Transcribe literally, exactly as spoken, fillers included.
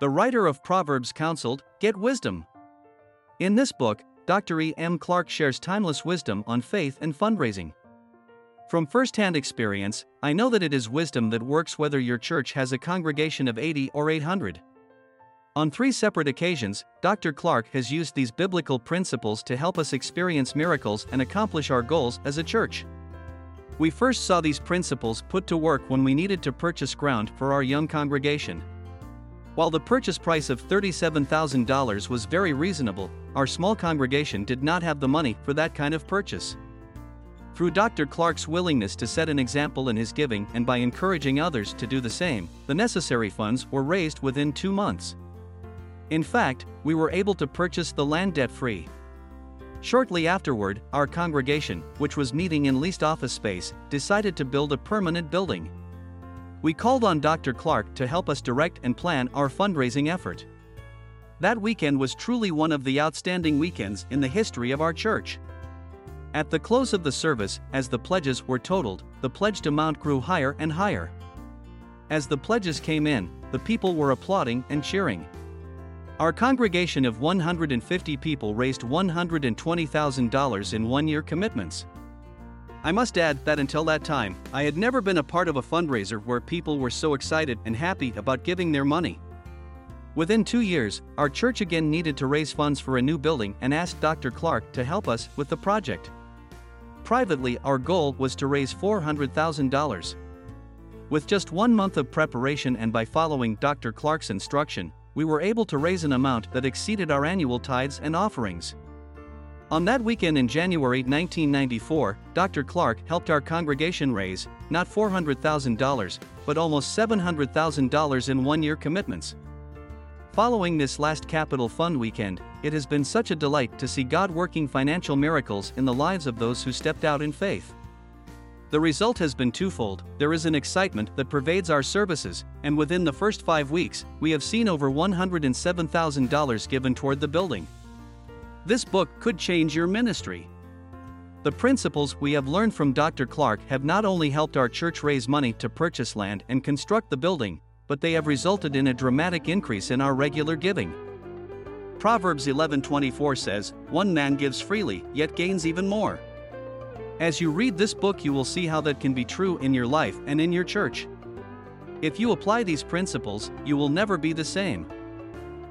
The writer of Proverbs counseled, "Get wisdom." In this book, Doctor E M Clark shares timeless wisdom on faith and fundraising. From first-hand experience, I know that it is wisdom that works whether your church has a congregation of eighty or eight hundred. On three separate occasions, Doctor Clark has used these biblical principles to help us experience miracles and accomplish our goals as a church. We first saw these principles put to work when we needed to purchase ground for our young congregation. While the purchase price of thirty-seven thousand dollars was very reasonable, our small congregation did not have the money for that kind of purchase. Through Doctor Clark's willingness to set an example in his giving and by encouraging others to do the same, the necessary funds were raised within two months. In fact, we were able to purchase the land debt-free. Shortly afterward, our congregation, which was meeting in leased office space, decided to build a permanent building. We called on Doctor Clark to help us direct and plan our fundraising effort. That weekend was truly one of the outstanding weekends in the history of our church. At the close of the service, as the pledges were totaled, the pledged amount grew higher and higher. As the pledges came in, the people were applauding and cheering. Our congregation of one hundred fifty people raised one hundred twenty thousand dollars in one-year commitments. I must add that until that time, I had never been a part of a fundraiser where people were so excited and happy about giving their money. Within two years, our church again needed to raise funds for a new building and asked Doctor Clark to help us with the project. Privately, our goal was to raise four hundred thousand dollars. With just one month of preparation and by following Doctor Clark's instruction, we were able to raise an amount that exceeded our annual tithes and offerings. On that weekend in January nineteen ninety-four, Doctor Clark helped our congregation raise, not four hundred thousand dollars, but almost seven hundred thousand dollars in one-year commitments. Following this last Capital Fund weekend, it has been such a delight to see God working financial miracles in the lives of those who stepped out in faith. The result has been twofold. There is an excitement that pervades our services, and within the first five weeks, we have seen over one hundred seven thousand dollars given toward the building. This book could change your ministry. The principles we have learned from Doctor Clark have not only helped our church raise money to purchase land and construct the building, but they have resulted in a dramatic increase in our regular giving. Proverbs eleven twenty-four says, "One man gives freely, yet gains even more." As you read this book, you will see how that can be true in your life and in your church. If you apply these principles, you will never be the same.